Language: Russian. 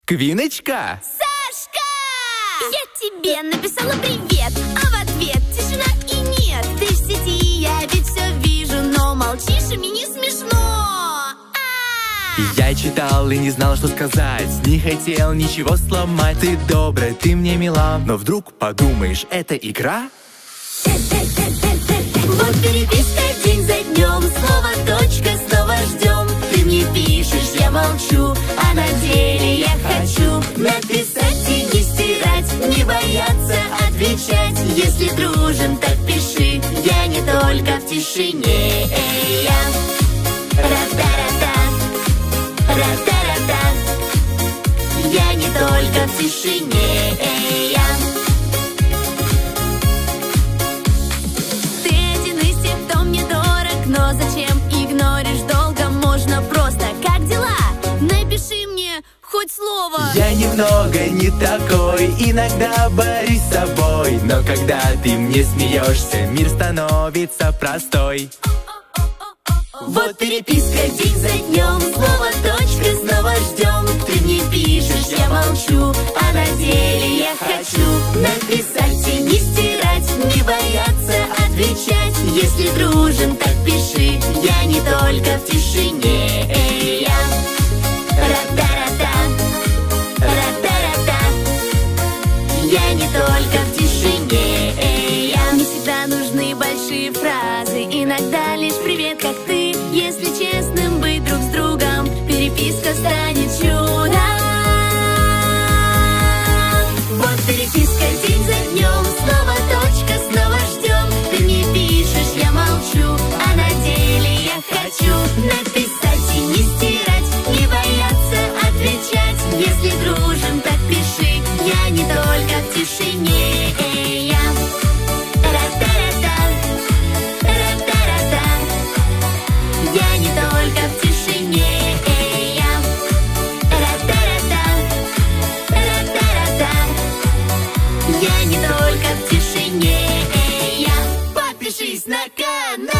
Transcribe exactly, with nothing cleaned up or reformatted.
Квиночка! Сашка! Я тебе написала привет, а в ответ тишина и нет. Ты в сети, я ведь все вижу, но молчишь, и мне не смешно. Я читал и не знал, что сказать, не хотел ничего сломать. Ты добрая, ты мне мила, но вдруг подумаешь, это игра? Вот переписка день за днем, снова точка, снова ждем. Ты мне пишешь, я молчу, а на деле я хочу написать и не стирать, не бояться отвечать. Если дружим, так пиши, я не только в тишине. Я ра-та-ра-та, ра-та-ра-та, я не только в тишине. Я но зачем игноришь долго? Можно просто, как дела? Напиши мне хоть слово. Я немного не такой, иногда борюсь с собой, но когда ты мне смеешься, мир становится простой. Вот переписка день за днем, снова точка, снова ждем. Ты мне пишешь, я молчу, а на деле я хочу написать и не стирать, не бояться отвечать. Если дружим, так пиши, я не только в тишине. Я ра-та-ра-та, ра-та-ра-та, я не только в тишине. Я не всегда нужны большие фразы, иногда лишь привет, как ты. Если честным быть друг с другом, переписка станет чудом. Вот переписка день за днем, снова точка, снова ждем. Ты мне пишешь, я молчу, а на деле я хочу написать и не стирать, не бояться отвечать. Если дружим, так пиши, я не только в тишине. Я ра-та-ра-та, ра-та-ра-та, я не только в тишине. Я ра-та-ра-та, ра-та-ра-та, я не только в тишине. Я подпишись на канал.